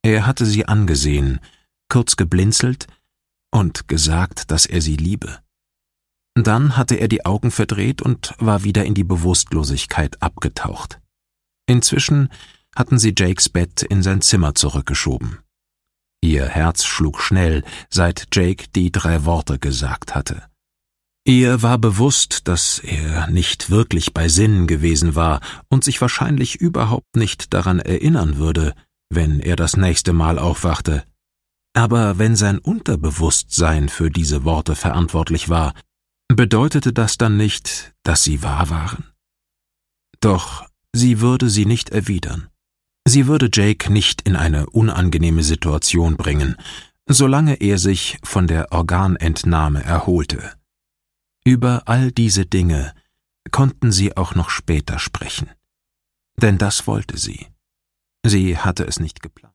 Er hatte sie angesehen, kurz geblinzelt und gesagt, dass er sie liebe. Dann hatte er die Augen verdreht und war wieder in die Bewusstlosigkeit abgetaucht. Inzwischen hatten sie Jakes Bett in sein Zimmer zurückgeschoben. Ihr Herz schlug schnell, seit Jake die 3 Worte gesagt hatte. Ihr war bewusst, dass er nicht wirklich bei Sinnen gewesen war und sich wahrscheinlich überhaupt nicht daran erinnern würde, wenn er das nächste Mal aufwachte. Aber wenn sein Unterbewusstsein für diese Worte verantwortlich war, bedeutete das dann nicht, dass sie wahr waren? Doch sie würde sie nicht erwidern. Sie würde Jake nicht in eine unangenehme Situation bringen, solange er sich von der Organentnahme erholte. Über all diese Dinge konnten sie auch noch später sprechen. Denn das wollte sie. Sie hatte es nicht geplant.